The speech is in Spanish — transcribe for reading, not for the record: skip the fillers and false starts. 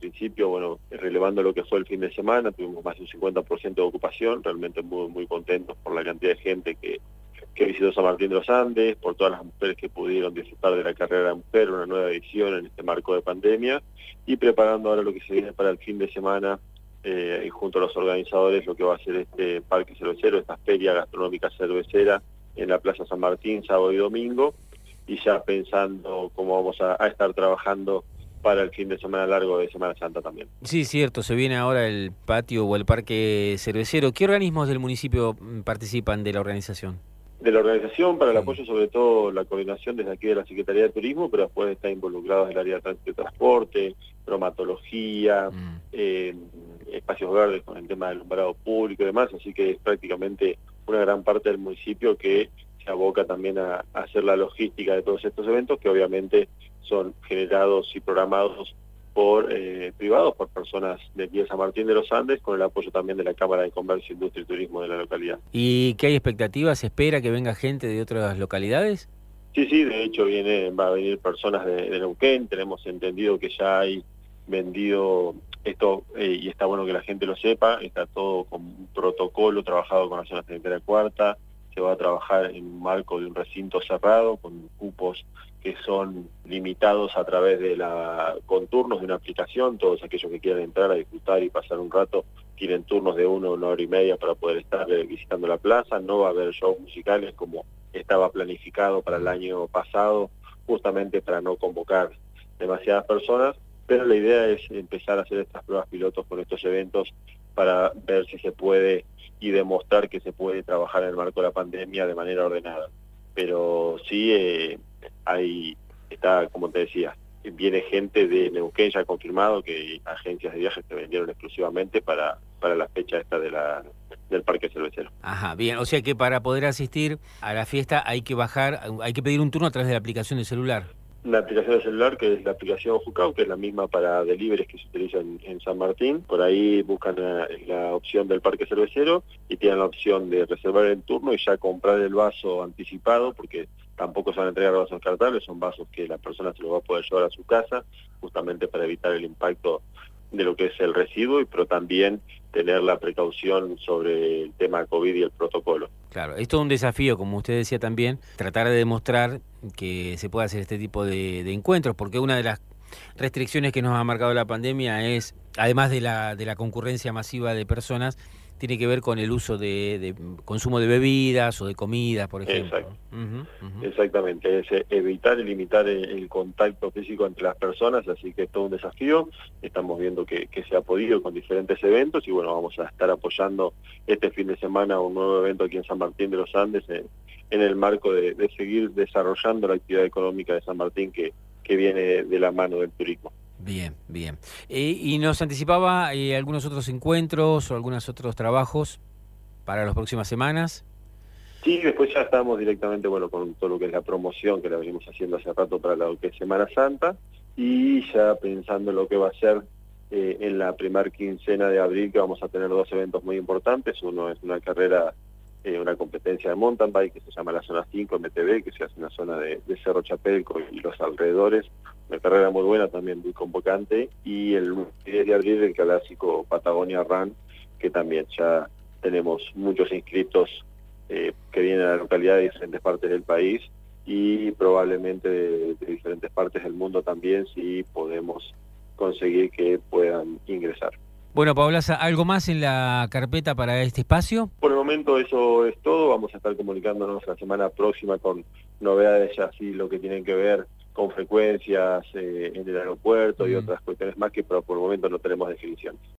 principio, bueno, relevando lo que fue el fin de semana, tuvimos más de un 50% de ocupación, realmente muy, muy contentos por la cantidad de gente que visitó San Martín de los Andes, por todas las mujeres que pudieron disfrutar de la carrera de mujer, una nueva edición en este marco de pandemia, y preparando ahora lo que se viene para el fin de semana, y junto a los organizadores, lo que va a ser este parque cervecero, esta feria gastronómica cervecera en la Plaza San Martín, sábado y domingo, y ya pensando cómo vamos a estar trabajando para el fin de semana largo de Semana Santa también. Sí, cierto, se viene ahora el patio o el parque cervecero. ¿Qué organismos del municipio participan de la organización? De la organización, para el Sí. apoyo sobre todo la coordinación desde aquí de la Secretaría de Turismo, pero después está involucrado el área de tránsito y transporte, bromatología, Mm. espacios verdes con el tema del alumbrado público y demás, así que es prácticamente una gran parte del municipio que se aboca también a hacer la logística de todos estos eventos, que obviamente son generados y programados por privados, por personas de aquí de San Martín de los Andes, con el apoyo también de la Cámara de Comercio, Industria y Turismo de la localidad. ¿Y qué hay expectativas? ¿Se espera que venga gente de otras localidades? Sí, sí, de hecho va a venir personas de Neuquén, tenemos entendido que ya hay vendido esto, y está bueno que la gente lo sepa, está todo con un protocolo trabajado con la zona sanitaria cuarta, se va a trabajar en un marco de un recinto cerrado, con cupos que son limitados a través de con turnos de una aplicación, todos aquellos que quieran entrar a disfrutar y pasar un rato tienen turnos de 1 hora y media para poder estar visitando la plaza, no va a haber shows musicales como estaba planificado para el año pasado, justamente para no convocar demasiadas personas, pero la idea es empezar a hacer estas pruebas pilotos con estos eventos para ver si se puede y demostrar que se puede trabajar en el marco de la pandemia de manera ordenada. Pero sí, está, como te decía, viene gente de Neuquén ya confirmado, que agencias de viajes que vendieron exclusivamente para la fecha esta del parque cervecero. Ajá, bien. O sea que para poder asistir a la fiesta hay que bajar, hay que pedir un turno a través de la aplicación de celular. Una aplicación de celular que es la aplicación Jucao, que es la misma para deliveries que se utiliza en San Martín. Por ahí buscan la opción del parque cervecero y tienen la opción de reservar el turno y ya comprar el vaso anticipado, porque tampoco se van a entregar vasos descartables, son vasos que la persona se los va a poder llevar a su casa, justamente para evitar el impacto de lo que es el residuo, pero también tener la precaución sobre el tema COVID y el protocolo. Claro, es todo un desafío, como usted decía también, tratar de demostrar que se puede hacer este tipo de encuentros, porque una de las restricciones que nos ha marcado la pandemia es, además de la concurrencia masiva de personas, tiene que ver con el uso de consumo de bebidas o de comidas, por ejemplo. Exacto. Ujú, ujú. Exactamente, es evitar y limitar el contacto físico entre las personas, así que es todo un desafío. Estamos viendo que se ha podido con diferentes eventos y bueno, vamos a estar apoyando este fin de semana un nuevo evento aquí en San Martín de los Andes en el marco de seguir desarrollando la actividad económica de San Martín que viene de la mano del turismo. Bien, bien. ¿Y nos anticipaba algunos otros encuentros o algunos otros trabajos para las próximas semanas? Sí, después ya estamos directamente, bueno, con todo lo que es la promoción que la venimos haciendo hace rato para lo que es Semana Santa y ya pensando en lo que va a ser en la primer quincena de abril, que vamos a tener dos eventos muy importantes. Uno es una carrera, una competencia de mountain bike que se llama la Zona 5 MTB, que se hace en la zona de Cerro Chapelco y los alrededores. Una carrera muy buena, también muy convocante. Y el 10 de abril el clásico Patagonia Run, que también ya tenemos muchos inscritos que vienen a la localidad de diferentes partes del país y probablemente de diferentes partes del mundo también, si podemos conseguir que puedan ingresar. Bueno, Paula, ¿algo más en la carpeta para este espacio? Por el momento eso es todo, vamos a estar comunicándonos la semana próxima con novedades ya así lo que tienen que ver con frecuencias en el aeropuerto y otras cuestiones más que por el momento no tenemos definición.